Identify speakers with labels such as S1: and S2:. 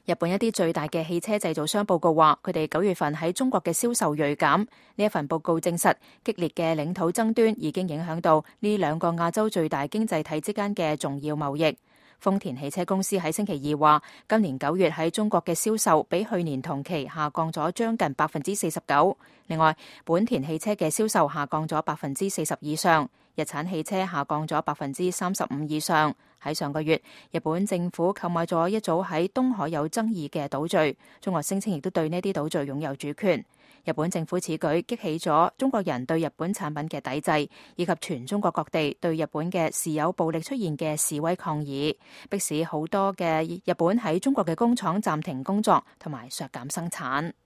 S1: 日本一啲最大嘅汽車製造商報告話，佢哋9月份喺中國嘅銷售銳減。呢一份報告證實，激烈嘅領土爭端已經影響到呢兩個亞洲最大經濟體之間嘅重要貿易。豐田汽車公司喺星期二話，今年9月喺中國嘅銷售比去年同期下降咗將近49%。另外，本田汽車嘅銷售下降咗40%以上，日產汽車下降咗35%以上。喺上個月，日本政府購買咗一組喺東海有爭議嘅島嶼，中國聲稱亦都對呢啲島嶼擁有主權。日本政府此舉激起咗中國人對日本產品嘅抵制，以及全中國各地對日本嘅時有暴力出現嘅示威抗議，迫使好多嘅日本喺中國嘅工廠暫停工作同埋削減生產。